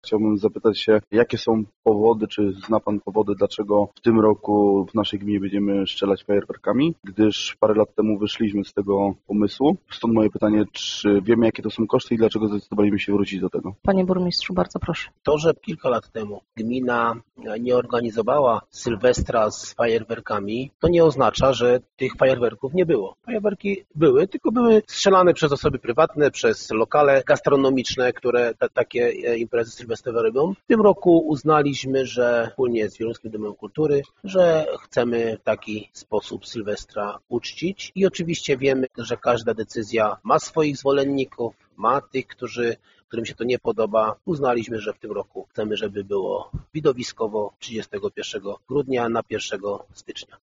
Chciałbym zapytać się, jakie są powody, czy zna Pan powody, dlaczego w tym roku w naszej gminie będziemy strzelać fajerwerkami, gdyż parę lat temu wyszliśmy z tego pomysłu. Stąd moje pytanie, czy wiemy, jakie to są koszty i dlaczego zdecydowaliśmy się wrócić do tego? Panie burmistrzu, bardzo proszę. To, że kilka lat temu gmina nie organizowała Sylwestra z fajerwerkami, to nie oznacza, że tych fajerwerków nie było. Fajerwerki były, tylko były strzelane przez osoby prywatne, przez lokale gastronomiczne, które takie imprezy sylwestrowe robią. W tym roku uznaliśmy, że wspólnie z Wielomskim Domem Kultury, że chcemy w taki sposób Sylwestra uczcić i oczywiście wiemy, że każda decyzja ma swoich zwolenników, ma tych, którym się to nie podoba. Uznaliśmy, że w tym roku chcemy, żeby było widowiskowo 31 grudnia na 1 stycznia.